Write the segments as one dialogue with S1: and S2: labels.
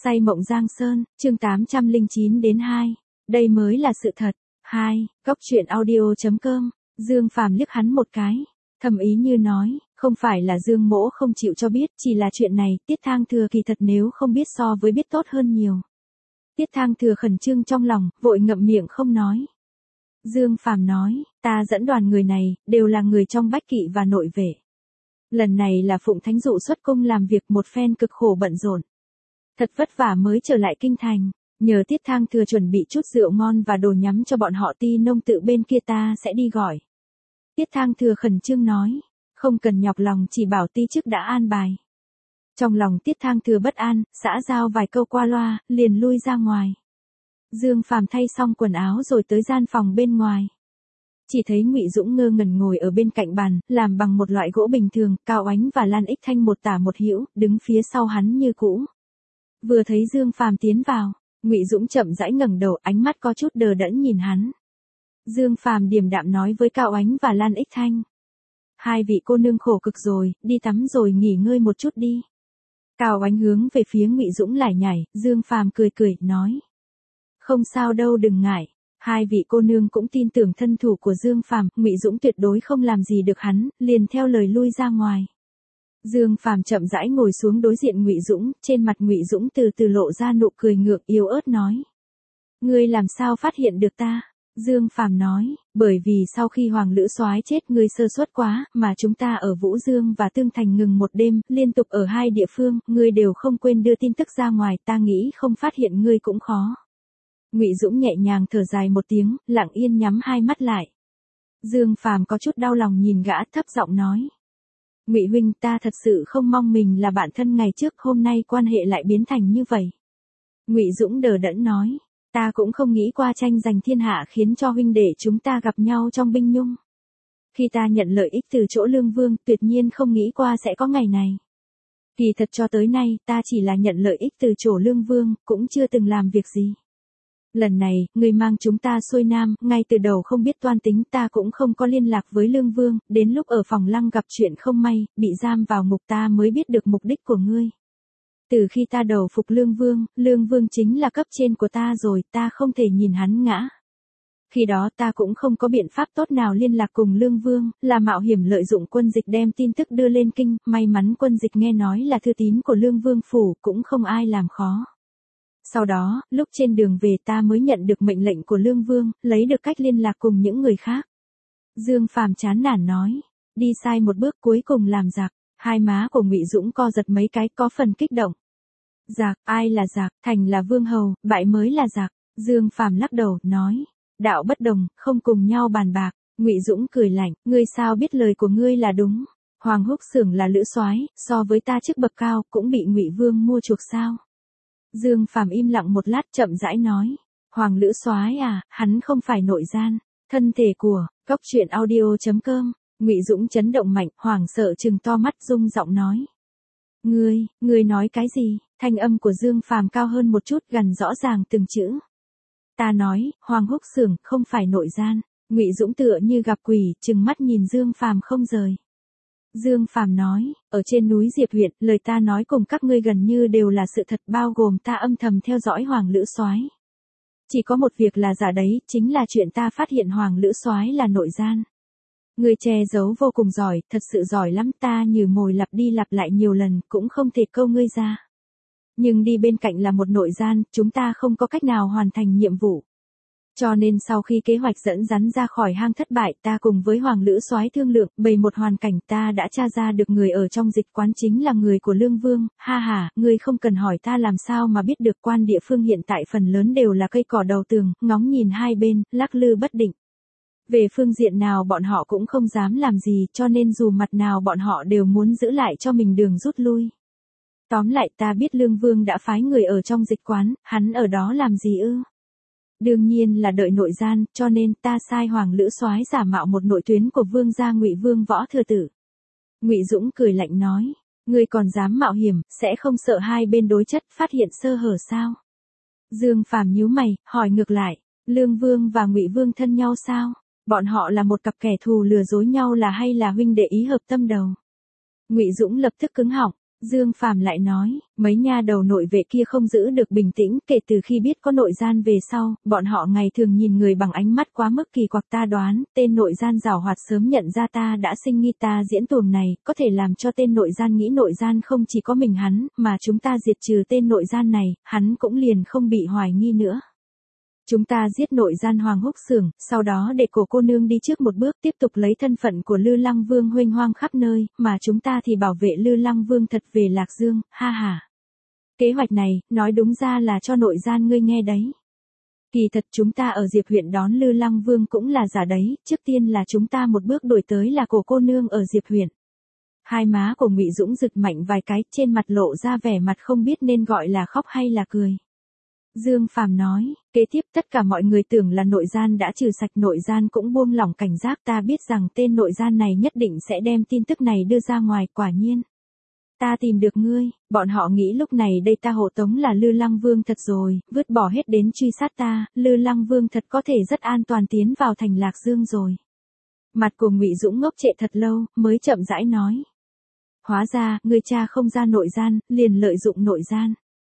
S1: Say mộng Giang Sơn, chương 809 đến 2. Đây mới là sự thật. 2. Góc truyện audio.com. Dương Phàm liếc hắn một cái. Thầm ý như nói, không phải là Dương Mỗ không chịu cho biết, chỉ là chuyện này, Tiết Thang Thừa kỳ thật nếu không biết so với biết tốt hơn nhiều. Tiết Thang Thừa khẩn trương trong lòng, vội ngậm miệng không nói. Dương Phàm nói, ta dẫn đoàn người này, đều là người trong bách kỵ và nội vệ. Lần này là Phụng Thánh Dụ xuất cung làm việc một phen cực khổ bận rộn. Thật vất vả mới trở lại kinh thành, nhờ Tiết Thang Thừa chuẩn bị chút rượu ngon và đồ nhắm cho bọn họ Ti Nông Tự bên kia ta sẽ đi gọi. Tiết Thang Thừa khẩn trương nói, không cần nhọc lòng, chỉ bảo Ti chức đã an bài. Trong lòng Tiết Thang Thừa bất an, xã giao vài câu qua loa, liền lui ra ngoài. Dương Phàm thay xong quần áo rồi tới gian phòng bên ngoài. Chỉ thấy Ngụy Dũng ngơ ngẩn ngồi ở bên cạnh bàn, làm bằng một loại gỗ bình thường, Cao Ánh và Lan Ích Thanh một tả một hữu, đứng phía sau hắn như cũ. Vừa thấy Dương Phàm tiến vào, Ngụy Dũng chậm rãi ngẩng đầu, ánh mắt có chút đờ đẫn nhìn hắn. Dương Phàm điềm đạm nói với Cao Ánh và Lan Ích Thanh: hai vị cô nương khổ cực rồi, đi tắm rồi nghỉ ngơi một chút đi. Cao Ánh hướng về phía Ngụy Dũng lải nhải, Dương Phàm cười cười, nói: không sao đâu, đừng ngại. Hai vị cô nương cũng tin tưởng thân thủ của Dương Phàm, Ngụy Dũng tuyệt đối không làm gì được hắn, liền theo lời lui ra ngoài. Dương Phàm chậm rãi ngồi xuống đối diện Ngụy Dũng, trên mặt Ngụy Dũng từ từ lộ ra nụ cười ngượng yếu ớt nói: ngươi làm sao phát hiện được ta? Dương Phàm nói: bởi vì sau khi Hoàng Lữ Soái chết ngươi sơ suất quá, mà chúng ta ở Vũ Dương và Tương Thành ngừng một đêm, liên tục ở hai địa phương, ngươi đều không quên đưa tin tức ra ngoài, ta nghĩ không phát hiện ngươi cũng khó. Ngụy Dũng nhẹ nhàng thở dài một tiếng, lặng yên nhắm hai mắt lại. Dương Phàm có chút đau lòng nhìn gã, thấp giọng nói: Ngụy huynh, ta thật sự không mong mình là bạn thân ngày trước, hôm nay quan hệ lại biến thành như vậy. Ngụy Dũng đờ đẫn nói: ta cũng không nghĩ qua tranh giành thiên hạ khiến cho huynh đệ chúng ta gặp nhau trong binh nhung. Khi ta nhận lợi ích từ chỗ Lương Vương, tuyệt nhiên không nghĩ qua sẽ có ngày này. Kỳ thật cho tới nay, ta chỉ là nhận lợi ích từ chỗ Lương Vương, cũng chưa từng làm việc gì. Lần này, ngươi mang chúng ta xuôi nam, ngay từ đầu không biết toan tính, ta cũng không có liên lạc với Lương Vương, đến lúc ở phòng Lăng gặp chuyện không may, bị giam vào ngục ta mới biết được mục đích của ngươi. Từ khi ta đầu phục Lương Vương chính là cấp trên của ta rồi, ta không thể nhìn hắn ngã. Khi đó ta cũng không có biện pháp tốt nào liên lạc cùng Lương Vương, là mạo hiểm lợi dụng Quân Dịch đem tin tức đưa lên kinh, may mắn Quân Dịch nghe nói là thư tín của Lương Vương phủ, cũng không ai làm khó. Sau đó, lúc trên đường về ta mới nhận được mệnh lệnh của Lương Vương, lấy được cách liên lạc cùng những người khác. Dương Phàm chán nản nói: đi sai một bước cuối cùng làm giặc. Hai má của Ngụy Dũng co giật mấy cái, có phần kích động. Giặc, ai là giặc? Thành là vương hầu, bại mới là giặc. Dương Phàm lắc đầu, nói: đạo bất đồng, không cùng nhau bàn bạc. Ngụy Dũng cười lạnh: ngươi sao biết lời của ngươi là đúng? Hoàng Húc Xưởng là Lữ Soái, so với ta chức bậc cao, cũng bị Ngụy Vương mua chuộc sao? Dương Phàm im lặng một lát, chậm rãi nói: Hoàng Lữ Soái à, hắn không phải nội gian. Thân thể của Góc truyện audio.com. Ngụy Dũng chấn động mạnh, hoảng sợ trừng to mắt, rung giọng nói: ngươi nói cái gì? Thanh âm của Dương Phàm cao hơn một chút, gần rõ ràng từng chữ. Ta nói, Hoàng Húc Xưởng không phải nội gian. Ngụy Dũng tựa như gặp quỷ, trừng mắt nhìn Dương Phàm không rời. Dương Phàm nói: ở trên núi Diệp huyện, lời ta nói cùng các ngươi gần như đều là sự thật, bao gồm ta âm thầm theo dõi Hoàng Lữ Soái. Chỉ có một việc là giả đấy, chính là chuyện ta phát hiện Hoàng Lữ Soái là nội gian. Ngươi che giấu vô cùng giỏi, thật sự giỏi lắm, ta như mồi lặp đi lặp lại nhiều lần, cũng không thể câu ngươi ra. Nhưng đi bên cạnh là một nội gian, chúng ta không có cách nào hoàn thành nhiệm vụ. Cho nên sau khi kế hoạch dẫn rắn ra khỏi hang thất bại, ta cùng với Hoàng Lữ Soái thương lượng, bày một hoàn cảnh, ta đã tra ra được người ở trong dịch quán chính là người của Lương Vương. Ha ha, ngươi không cần hỏi ta làm sao mà biết được, quan địa phương hiện tại phần lớn đều là cây cỏ đầu tường, ngóng nhìn hai bên, lắc lư bất định. Về phương diện nào bọn họ cũng không dám làm gì, cho nên dù mặt nào bọn họ đều muốn giữ lại cho mình đường rút lui. Tóm lại, ta biết Lương Vương đã phái người ở trong dịch quán, hắn ở đó làm gì ư? Đương nhiên là đợi nội gian, cho nên ta sai Hoàng Lữ Soái giả mạo một nội tuyến của Vương gia Ngụy Vương Võ Thừa Tử. Ngụy Dũng cười lạnh nói: ngươi còn dám mạo hiểm, sẽ không sợ hai bên đối chất phát hiện sơ hở sao? Dương Phàm nhíu mày, hỏi ngược lại: Lương Vương và Ngụy Vương thân nhau sao? Bọn họ là một cặp kẻ thù lừa dối nhau là hay là huynh đệ ý hợp tâm đầu? Ngụy Dũng lập tức cứng họng, Dương Phàm lại nói, mấy nha đầu nội vệ kia không giữ được bình tĩnh, kể từ khi biết có nội gian về sau, bọn họ ngày thường nhìn người bằng ánh mắt quá mức kỳ quặc, ta đoán, tên nội gian giảo hoạt sớm nhận ra ta đã sinh nghi ta diễn tuồng này, có thể làm cho tên nội gian nghĩ nội gian không chỉ có mình hắn, mà chúng ta diệt trừ tên nội gian này, hắn cũng liền không bị hoài nghi nữa. Chúng ta giết nội gian Hoàng Húc Xưởng, sau đó để cổ cô nương đi trước một bước tiếp tục lấy thân phận của Lư Lăng Vương huênh hoang khắp nơi, mà chúng ta thì bảo vệ Lư Lăng Vương thật về Lạc Dương, ha ha. Kế hoạch này, nói đúng ra là cho nội gian ngươi nghe đấy. Kỳ thật chúng ta ở Diệp huyện đón Lư Lăng Vương cũng là giả đấy, trước tiên là chúng ta một bước đuổi tới là cổ cô nương ở Diệp huyện. Hai má của Ngụy Dũng giật mạnh vài cái, trên mặt lộ ra vẻ mặt không biết nên gọi là khóc hay là cười. Dương Phàm nói, kế tiếp tất cả mọi người tưởng là nội gian đã trừ sạch, nội gian cũng buông lỏng cảnh giác, ta biết rằng tên nội gian này nhất định sẽ đem tin tức này đưa ra ngoài, quả nhiên. Ta tìm được ngươi, bọn họ nghĩ lúc này đây ta hộ tống là Lư Lăng Vương thật rồi, vứt bỏ hết đến truy sát ta, Lư Lăng Vương thật có thể rất an toàn tiến vào thành Lạc Dương rồi. Mặt của Ngụy Dũng ngốc trệ thật lâu, mới chậm rãi nói. Hóa ra, ngươi cha không ra nội gian, liền lợi dụng nội gian.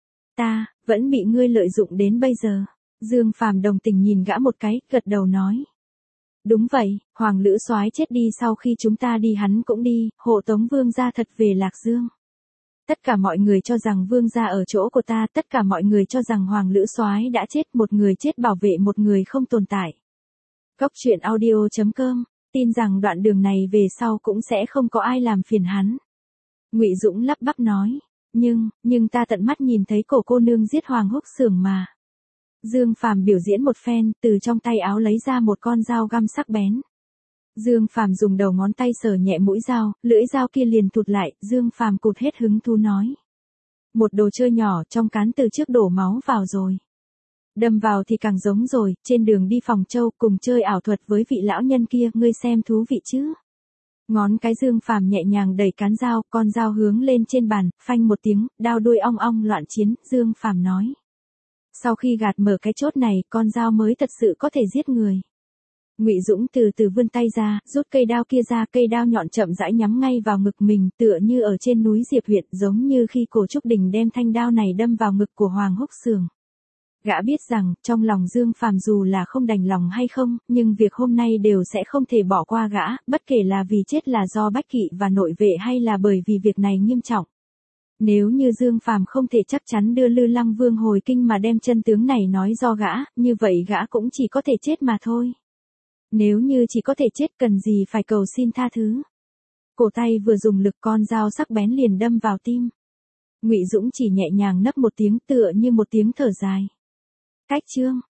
S1: Ta, vẫn bị ngươi lợi dụng đến bây giờ. Dương Phàm đồng tình nhìn gã một cái, gật đầu nói. Đúng vậy, Hoàng Lữ Soái chết đi sau khi chúng ta đi hắn cũng đi, hộ tống Vương gia thật về Lạc Dương. Tất cả mọi người cho rằng Vương gia ở chỗ của ta, tất cả mọi người cho rằng Hoàng Lữ Soái đã chết, một người chết bảo vệ một người không tồn tại. Cốc truyện audio.com, tin rằng đoạn đường này về sau cũng sẽ không có ai làm phiền hắn. Ngụy Dũng lắp bắp nói. Nhưng ta tận mắt nhìn thấy cổ cô nương giết Hoàng Húc Xưởng mà. Dương Phàm biểu diễn một phen, từ trong tay áo lấy ra một con dao găm sắc bén. Dương Phàm dùng đầu ngón tay sờ nhẹ mũi dao, lưỡi dao kia liền thụt lại, Dương Phàm cụt hết hứng thú nói. Một đồ chơi nhỏ trong cán từ trước đổ máu vào rồi. Đâm vào thì càng giống rồi, trên đường đi Phòng Châu cùng chơi ảo thuật với vị lão nhân kia, ngươi xem thú vị chứ. Ngón cái Dương Phàm nhẹ nhàng đẩy cán dao, con dao hướng lên trên bàn, phanh một tiếng, đao đuôi ong ong loạn chiến, Dương Phàm nói. Sau khi gạt mở cái chốt này, con dao mới thật sự có thể giết người. Ngụy Dũng từ từ vươn tay ra, rút cây đao kia ra, cây đao nhọn chậm rãi nhắm ngay vào ngực mình, tựa như ở trên núi Diệp huyện, giống như khi Cổ Trúc Đình đem thanh đao này đâm vào ngực của Hoàng Húc Xưởng. Gã biết rằng, trong lòng Dương Phàm dù là không đành lòng hay không, nhưng việc hôm nay đều sẽ không thể bỏ qua gã, bất kể là vì chết là do Bách Kỵ và nội vệ hay là bởi vì việc này nghiêm trọng. Nếu như Dương Phàm không thể chắc chắn đưa Lư Lăng Vương hồi kinh mà đem chân tướng này nói do gã, như vậy gã cũng chỉ có thể chết mà thôi. Nếu như chỉ có thể chết cần gì phải cầu xin tha thứ. Cổ tay vừa dùng lực, con dao sắc bén liền đâm vào tim. Ngụy Dũng chỉ nhẹ nhàng nấc một tiếng, tựa như một tiếng thở dài. Cách chương